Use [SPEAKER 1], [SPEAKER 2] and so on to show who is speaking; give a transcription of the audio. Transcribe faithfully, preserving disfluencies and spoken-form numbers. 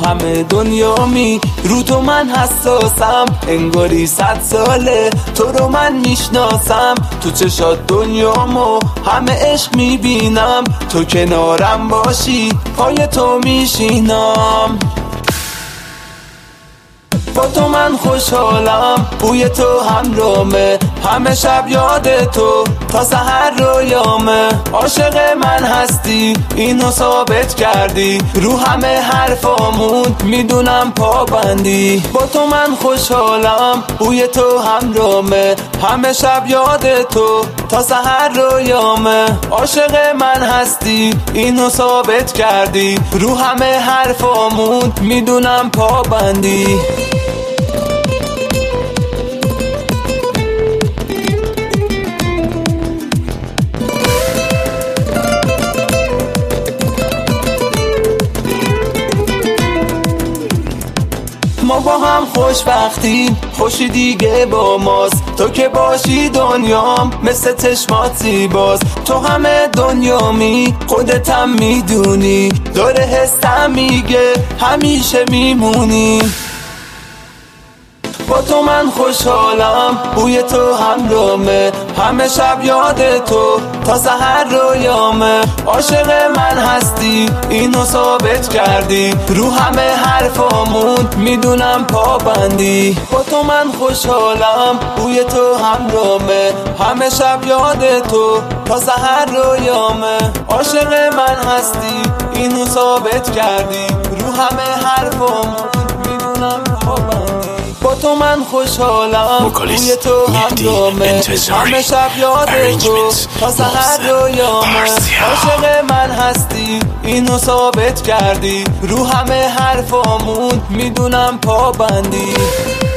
[SPEAKER 1] همه دنیا می رو تو من حساسم، انگاری صد ساله تو رو من میشناسم. تو چشات دنیامو همه عشق میبینم، تو کنارم باشی پای تو میشینم. با تو من خوشحالم، بوی تو همرامه، همه شب یاد تو تا سحر رویامه. عاشق من هستی اینو ثابت کردی، رو همه حرفامون میدونم پابندی. با تو من خوشحالم، بوی تو همرامه، همه شب یاد تو تا سحر رویامه. عاشق من هستی اینو ثابت کردی، رو همه حرفامون میدونم پابندی. ما با هم خوشبختیم، خوشی دیگه با ماست. تو که باشی دنیام مثل چشمات زیباست. تو همه دنیامی خودتم میدونی، داره حسم میگه همیشه میمونی. با تو من خوشحالم، بوی تو همرامه، همه شب یاد تو تا سحر رویامه. عاشق من هستی اینو ثابت کردی، رو همه حرفامون میدونم پابندی. با تو من خوشحالم، بوی تو همرامه، همه شب یاد تو تا سحر رویامه. عاشق من هستی اینو ثابت کردی، رو همه حرفامون میدونم پابندی. با تو من خوشحالم، بوی تو همرامه، همه شب یاد تو تا سحر رویامه. عاشق من هستی اینو ثابت کردی، رو همه حرفامون میدونم پابندی.